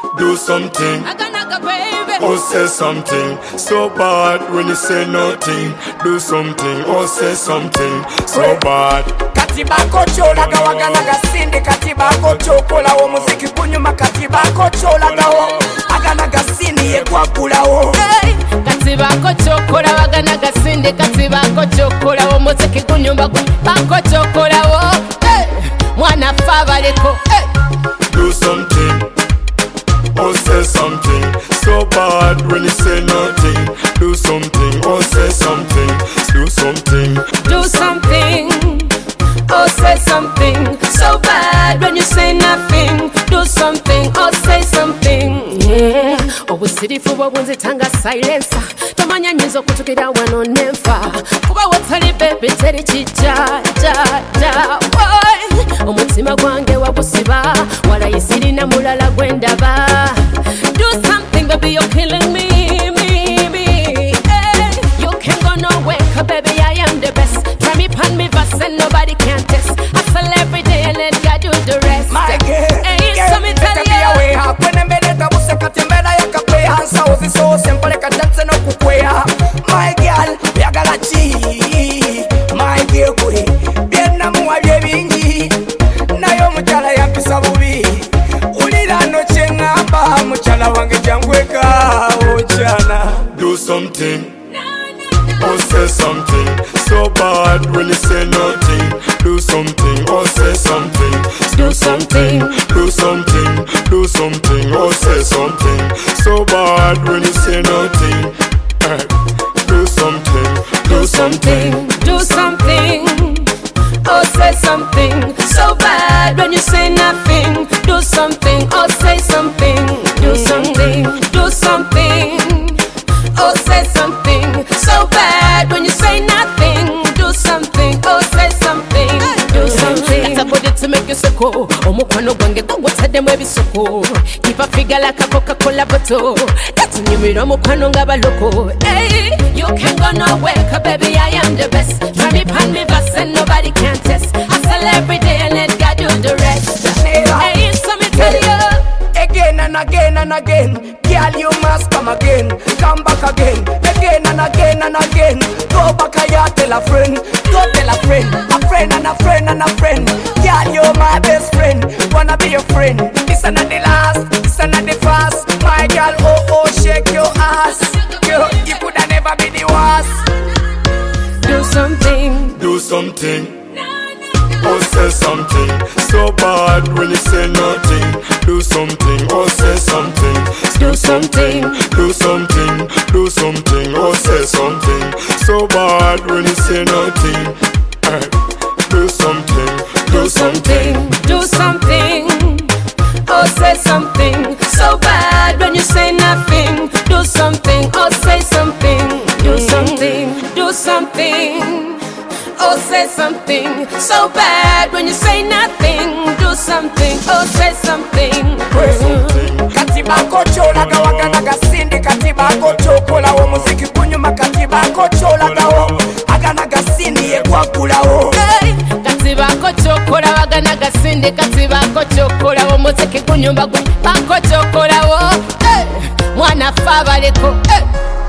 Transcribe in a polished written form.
Do something. Aganaga baby. Or say something. So bad when you say nothing. Do something or say something. So bad. Katibako chola gawaganaga sindi. Katibako chokola wo muziki kunyuma. Katibako chola gawo aganaga sindi yekwakula wo. Katibako chokola waganaga sindi. Katibako chokola wo muziki kunyuma. Bako chokola wo mwana fabaleko. Do something or say something. So bad when you say nothing. Do something or say something. Do something. Do something or say something. So bad when you say nothing. Do something or say something. Yeah. Obusirifu bw'obunzitanga silencer. Tomanya nyizo kutukira wano never. Kuba watali baby teri chicha ja. Omutima gwange wabusiba. Walayisirina mulala gwendaba. Do something baby, you're killing me. Hey. You can't go nowhere, cause baby I am the best. Try me pan me verse and nobody can test. Hustle every day and let God do the rest. My girl, hey, so me tell you. When I'm better, I was a catimera, I can play hands out. It's so simple, like a dance and a kukwea. My girl, Yagalachi, my girl, Vietnam, my baby. Nayo Muchala Yapisabubi. Ulira no Chengaba, Muchala Wangajangweka, Ochana. Do something. Or say something. So bad when you say nothing. Do something or say something. Do something. Do something. Do something or say something. So bad when you say nothing. Do something. Do something. Do something. Or say something. So bad when you say nothing. Do something or say something. Do something. Do something. Or say something. So bad when you say nothing. Do something or say something. Do something. That's a body to make you suckle. Omukwano gwange gogotademu ebisoko. Keep a figure like a Coca-Cola bottle. Katunyumira omukwano nga baloko. Hey, you can't go nowhere, cause baby I am the best. Try me pan me verse and nobody can test. Hustle every day and let God do the rest. Hey, so me tell you. Again and again and again, girl, you must come again. Come back again, again and again and again. Go back here, tell a friend. Go tell a friend, a friend and a friend and a friend. Girl, you're my best friend. Wanna be your friend. This is not the last, this is not the first. My girl, oh, shake your ass. Girl, you coulda never be the worst. Do something. Do something. Or say something. So bad when you say nothing. Do something or say something. Do something. Do something. Do something or say something. So bad when you say nothing. Do something. Do something. Do something. Or say something. So bad when you say nothing. Do something or say something. Do something. Do something. Or say something. So bad when you say nothing. Do something or say something. Katibako chola gawaganaga sindi. Katibako chokola wo muziki kunyuma. Katibako chola gawo aganaga sindi yekwakula wo. Katibako chokola waganaga sindi. Katibako chokola wo muziki kunyuma. Bako chokola wo mwana fabaleko.